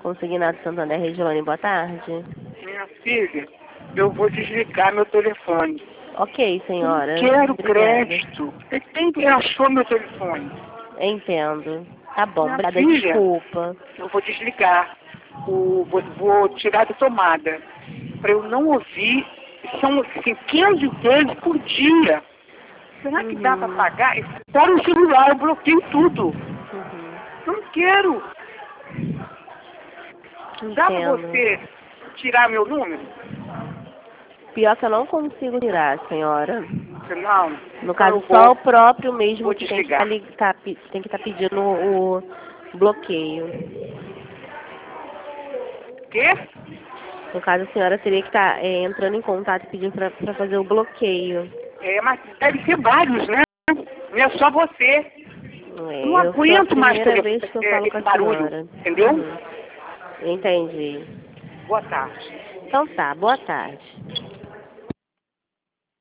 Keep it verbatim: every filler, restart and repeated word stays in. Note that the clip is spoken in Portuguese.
Consignado Santander Regiane, boa tarde. Minha filha, eu vou desligar meu telefone. Ok, senhora. Não quero Obrigada. crédito. Quem achou meu telefone? Entendo. Tá bom, Minha obrigada, filha, desculpa. eu vou desligar. O, vou, vou tirar da tomada. Para eu não ouvir. São assim, quinze vezes por dia. Será que dá para Uhum. pagar? Para o celular, eu bloqueio tudo. Uhum. Não quero. Dá para Entendo. você tirar meu número? Pior que eu não consigo tirar, senhora. Não. No Então caso, eu só vou, o próprio mesmo vou que tem que estar desligar. tá, tem que tá pedindo o bloqueio. Quê? No caso, a senhora teria que estar é, entrando em contato e pedindo para fazer o bloqueio. É, mas deve ser vários, né? Não é só você. É, Eu não eu sou a aguento mais primeira tele- vez que eu é, falo com esse a barulho, senhora. entendeu? Uhum. Entendi. Boa tarde. Então tá, boa tarde.